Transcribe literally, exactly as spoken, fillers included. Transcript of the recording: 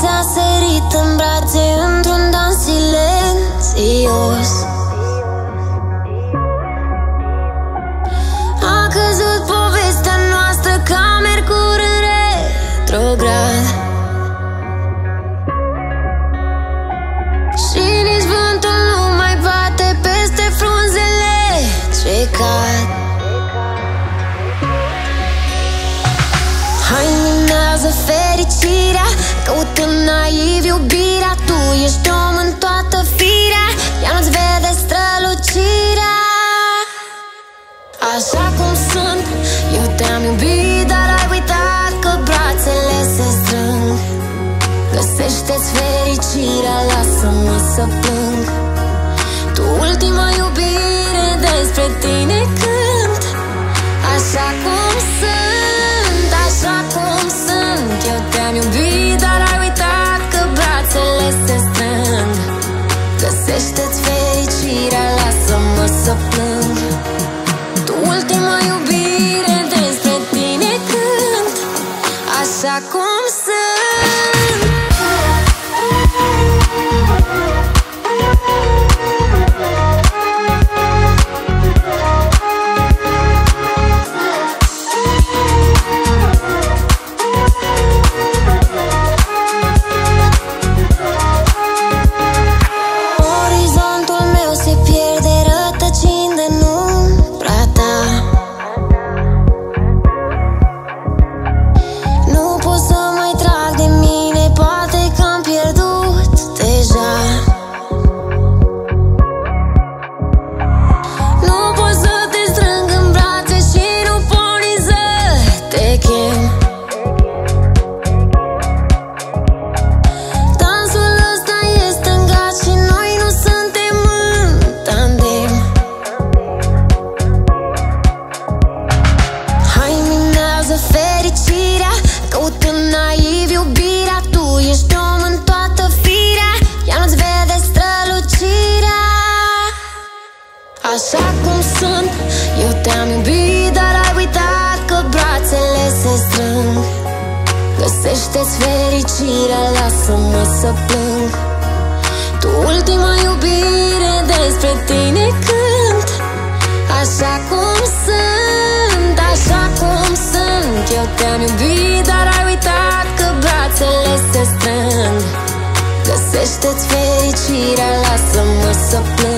ți-a sărit în brațe într-un dans silențios. A căzut povestea noastră ca Mercur în retrograd. Și nici vântul nu mai bate peste frunzele ce cad. Hai, minează fericirea, căutând naiv iubirea. Tu ești om în toată firea, ea nu-ți vede strălucirea. Așa cum sunt, eu te-am iubit, dar ai uitat că brațele se strâng. Găsește-ți fericirea, lasă-mă să plâng. Tu ultima iubire, despre tine cânt. Așa cum sunt, așa cum sunt, eu te-am iubit, dar ai uitat că brațele se strâng. Găsește-ți fericirea, lasă-mă să plâng. Tu ultima iubire, despre tine cânt. Așa cum sunt. Orizontul meu se pierde rătăcind în umbra ta. Nu pot să mai trag de mine, poate că am pierdut deja. Nu pot să te strâng în brațe și nu pot nici să te chem. Dansul ăsta e stângat și noi nu suntem în tandem. Hai, minează fericirea, căutând naiv iubirea. Tu ești om în toată firea, ea nu-ți vede strălucirea. Așa cum sunt, eu te-am iubit, dar ai uitat că brațele se strâng. Găsește-ți fericirea, lasă-mă să plâng. Tu ultima iubire, despre tine cânt. Așa cum sunt, așa cum sunt, eu te-am iubit, dar ai uitat că brațele se strâng. Găsește-ți fericirea, lasă-mă să plâng.